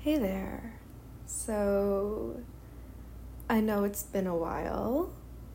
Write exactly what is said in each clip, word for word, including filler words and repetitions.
Hey there. So, I know it's been a while.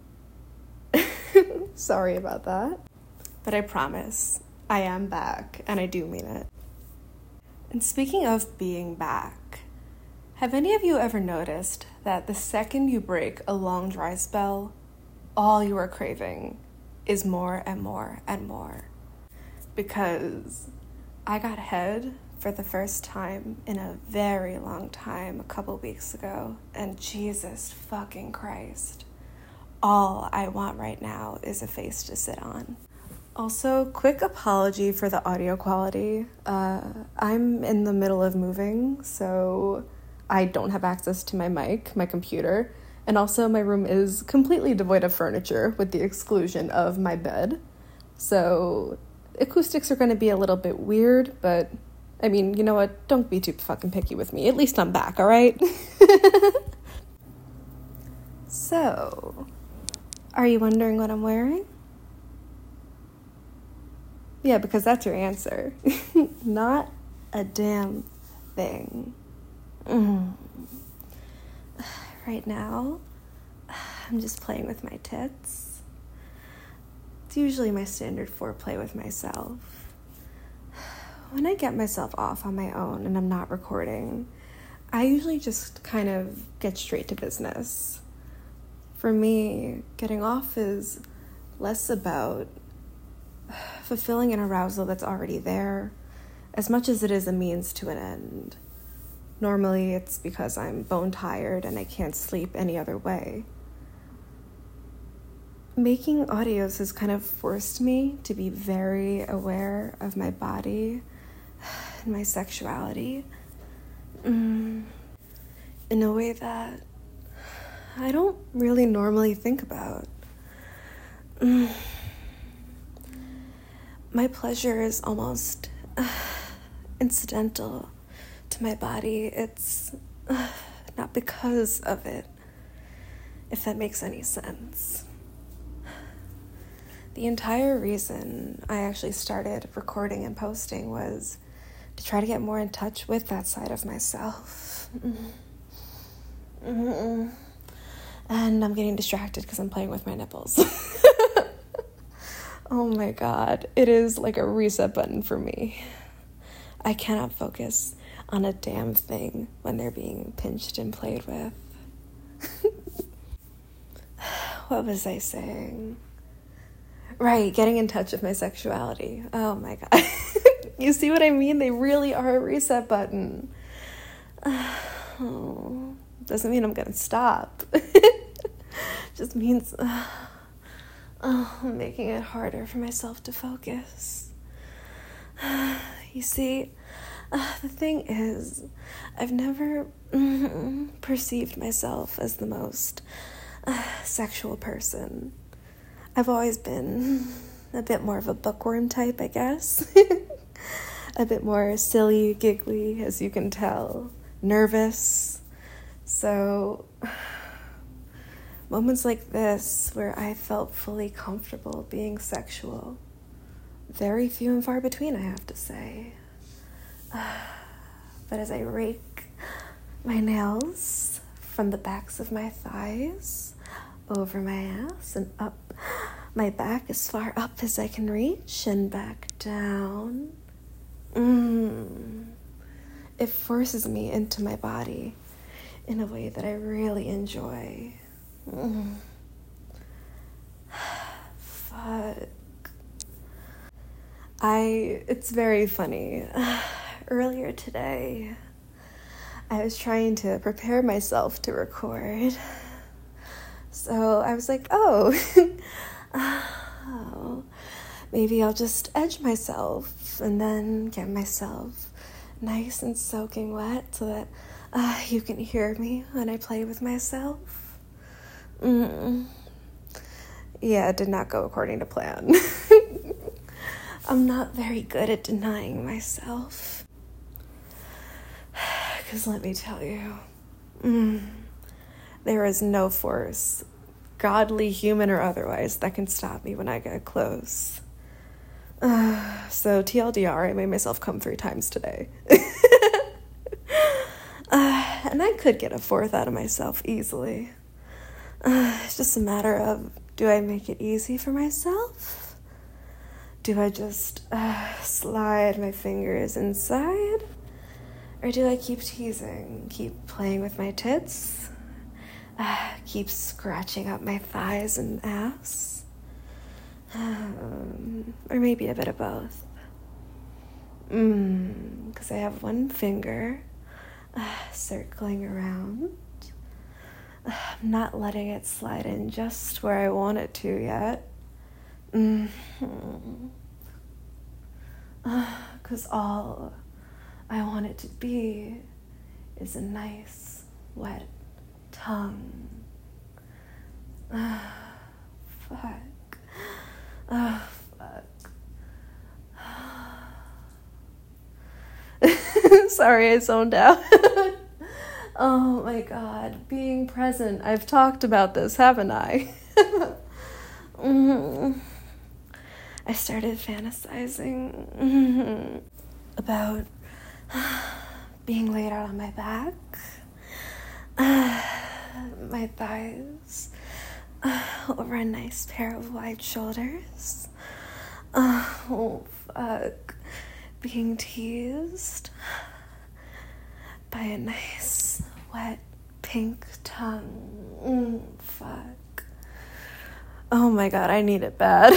Sorry about that. But I promise, I am back, and I do mean it. And speaking of being back, have any of you ever noticed that the second you break a long dry spell, all you are craving is more and more and more? Because I got head for the first time in a very long time a couple weeks ago, and Jesus fucking Christ, all I want right now is a face to sit on. Also, quick apology for the audio quality. Uh, I'm in the middle of moving, so I don't have access to my mic, my computer, and also my room is completely devoid of furniture with the exclusion of my bed. So acoustics are going to be a little bit weird, but I mean, you know what? Don't be too fucking picky with me. At least I'm back, all right? So, are you wondering what I'm wearing? Yeah, because that's your answer. Not a damn thing. Mm. Right now, I'm just playing with my tits. It's usually my standard foreplay with myself. When I get myself off on my own and I'm not recording, I usually just kind of get straight to business. For me, getting off is less about fulfilling an arousal that's already there, as much as it is a means to an end. Normally, it's because I'm bone tired and I can't sleep any other way. Making audios has kind of forced me to be very aware of my body and my sexuality mm, in a way that I don't really normally think about. Mm. My pleasure is almost uh, incidental to my body. It's uh, not because of it, if that makes any sense. The entire reason I actually started recording and posting was to try to get more in touch with that side of myself. Mm-hmm. Mm-hmm. And I'm getting distracted because I'm playing with my nipples. Oh my god, it is like a reset button for me. I cannot focus on a damn thing when they're being pinched and played with. What was I saying? Right, getting in touch with my sexuality. Oh my god. You see what I mean? They really are a reset button. Oh, doesn't mean I'm gonna stop. Just means uh, oh, I'm making it harder for myself to focus. You see, uh, the thing is, I've never mm, perceived myself as the most uh, sexual person. I've always been a bit more of a bookworm type, I guess. A bit more silly, giggly, as you can tell, nervous. So, moments like this where I felt fully comfortable being sexual, very few and far between, I have to say. But as I rake my nails from the backs of my thighs, over my ass and up my back as far up as I can reach and back down, mm, it forces me into my body in a way that I really enjoy. Mm. Fuck. I, it's very funny. Earlier today, I was trying to prepare myself to record. So I was like, oh, oh, maybe I'll just edge myself and then get myself nice and soaking wet so that uh, you can hear me when I play with myself. Mm. Yeah, it did not go according to plan. I'm not very good at denying myself. Because let me tell you, mm, there is no force, godly, human, or otherwise, that can stop me when I get close. Uh, so T L D R, I made myself come three times today. and I could get a fourth out of myself easily. Uh, it's just a matter of, do I make it easy for myself? Do I just uh, slide my fingers inside? Or do I keep teasing, keep playing with my tits, uh, keep scratching up my thighs and ass? Um, or maybe a bit of both. Mmm, because I have one finger uh, circling around. Uh, I'm not letting it slide in just where I want it to yet. Mm-hmm. Because uh, all I want it to be is a nice, wet tongue. Uh, fuck. Oh, fuck. Sorry, I zoned out. Oh my god, being present. I've talked about this, haven't I? mm-hmm. I started fantasizing mm-hmm. about being laid out on my back, uh, my thighs, uh, over a nice pair of wide shoulders. Uh, oh, fuck. Being teased by a nice, wet, pink tongue. Mm, fuck. Oh my god, I need it bad.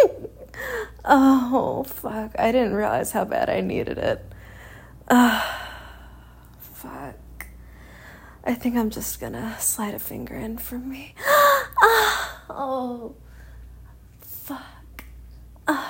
Oh, fuck. I didn't realize how bad I needed it. Uh, fuck. I think I'm just gonna slide a finger in for me. Oh, fuck. Uh,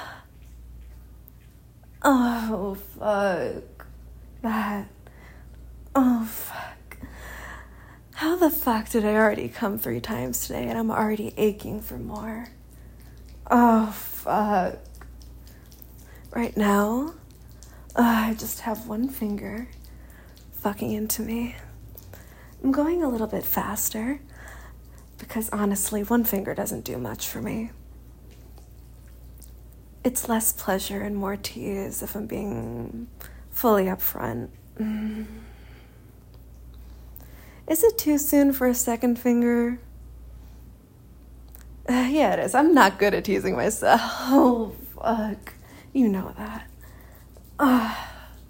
oh, fuck. That. Oh, fuck. How the fuck did I already come three times today and I'm already aching for more? Oh, fuck. Right now, uh, I just have one finger fucking into me. I'm going a little bit faster because honestly, one finger doesn't do much for me. It's less pleasure and more tease if I'm being fully upfront. Mm. Is it too soon for a second finger? Uh, yeah, it is. I'm not good at teasing myself. Oh, fuck. You know that. Oh.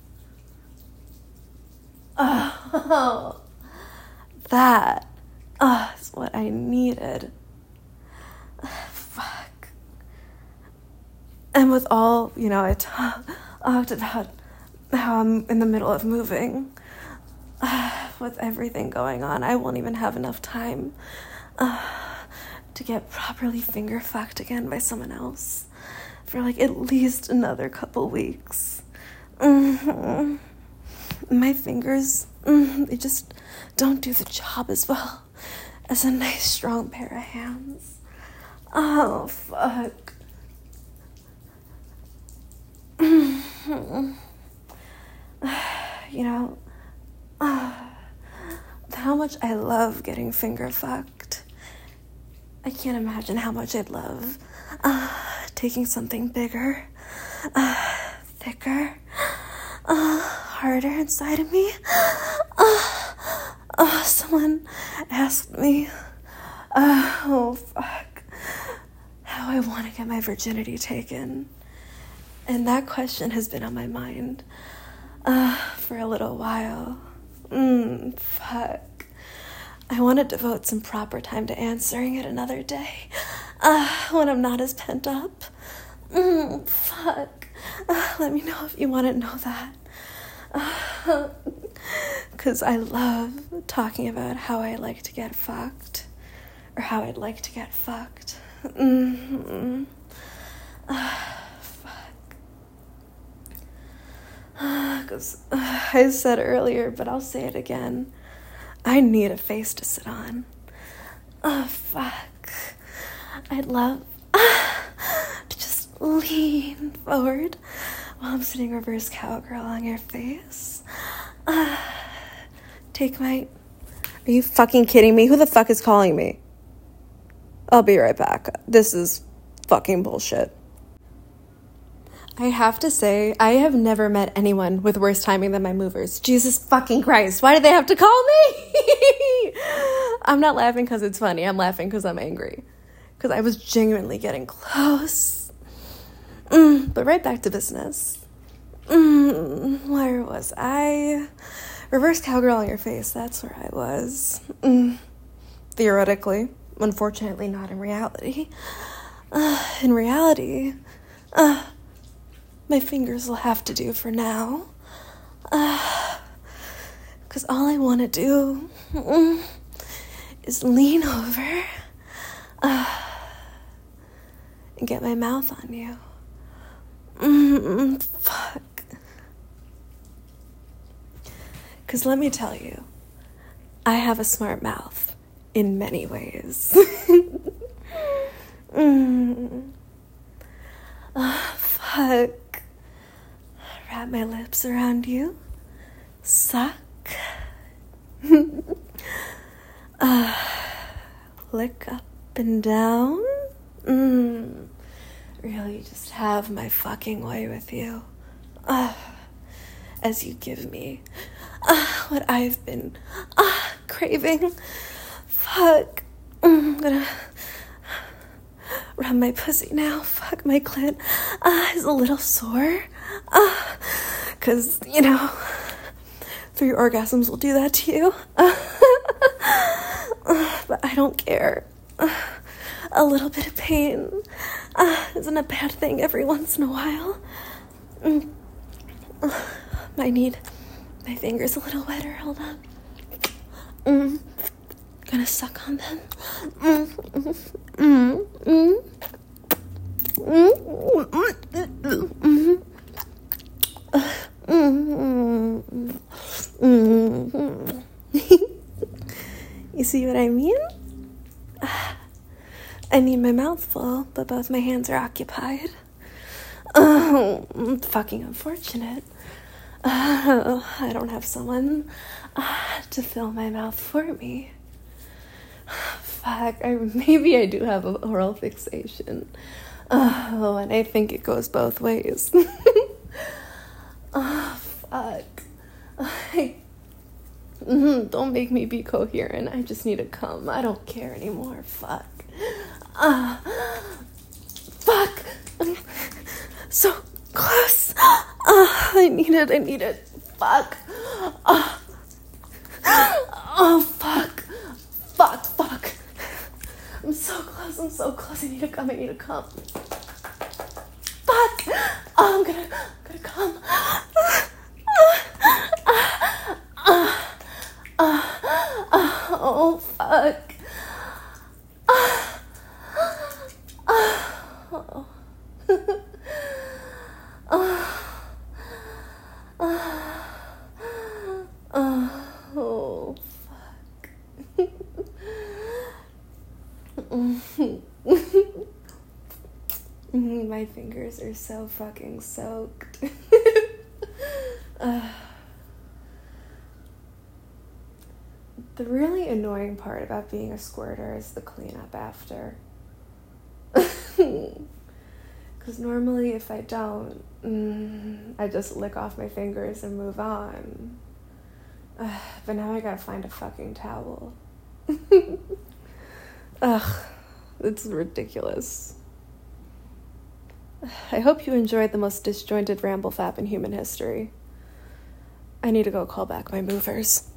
Oh. That oh, is what I needed. Fuck. And with all, you know, I talked about how I'm in the middle of moving. Uh, with everything going on, I won't even have enough time uh, to get properly finger fucked again by someone else for like at least another couple weeks. Mm-hmm. My fingers, mm, they just don't do the job as well as a nice strong pair of hands. Oh, fuck. You know, uh, how much I love getting finger fucked. I can't imagine how much I'd love uh, taking something bigger, uh, thicker, uh, harder inside of me. Uh, uh, someone asked me, uh, oh fuck, how I want to get my virginity taken. And that question has been on my mind uh, for a little while. Mm, fuck. I want to devote some proper time to answering it another day, uh, when I'm not as pent up. Mm, fuck. Uh, let me know if you want to know that. Because uh, I love talking about how I like to get fucked, or how I'd like to get fucked. Mm-hmm. Uh, Because uh, I said earlier, but I'll say it again. I need a face to sit on. Oh, fuck. I'd love uh, to just lean forward while I'm sitting reverse cowgirl on your face. Uh, take my... Are you fucking kidding me? Who the fuck is calling me? I'll be right back. This is fucking bullshit. I have to say, I have never met anyone with worse timing than my movers. Jesus fucking Christ, why did they have to call me? I'm not laughing because it's funny. I'm laughing because I'm angry. Because I was genuinely getting close. Mm, but right back to business. Mm, where was I? Reverse cowgirl on your face, that's where I was. Mm, theoretically. Unfortunately, not in reality. Uh, in reality... Uh, my fingers will have to do for now. Uh, Cause all I want to do mm, is lean over uh, and get my mouth on you. Mm, fuck. Cause let me tell you, I have a smart mouth in many ways. mm. Oh, fuck. Wrap my lips around you. Suck. uh, lick up and down. Mm. Really just have my fucking way with you. Uh, as you give me uh, what I've been uh, craving. Fuck. I'm gonna rub my pussy now. Fuck, my clit uh, is a little sore. Uh, Cause, you know, three orgasms will do that to you. Uh, uh, but I don't care. Uh, a little bit of pain uh, isn't a bad thing every once in a while. Mm. Uh, I need my fingers a little wetter. Hold on. Mm. Gonna suck on them. Mm. Mm. Mm. Mm. Mm. Mm. Mm. Mm. You see what I mean? I need my mouth full, but both my hands are occupied. Oh, fucking unfortunate. Uh, I don't have someone uh, to fill my mouth for me. Fuck, I, maybe I do have an oral fixation. Oh, and I think it goes both ways. Oh, fuck. I, mm, don't make me be coherent. I just need to come. I don't care anymore. Fuck. Uh, fuck. I'm so close. Uh, I need it. I need it. Fuck. Uh, oh, fuck. Fuck, fuck. I'm so close. I'm so close. I need to come. I need to come. Fuck. Oh, I'm gonna, I'm gonna come. Oh, fuck. Oh. Oh, fuck. My fingers are so fucking soaked. uh, the really annoying part about being a squirter is the cleanup after. Because normally if I don't, mm, I just lick off my fingers and move on. Uh, but now I gotta find a fucking towel. Ugh, it's ridiculous. I hope you enjoyed the most disjointed ramble fap in human history. I need to go call back my movers.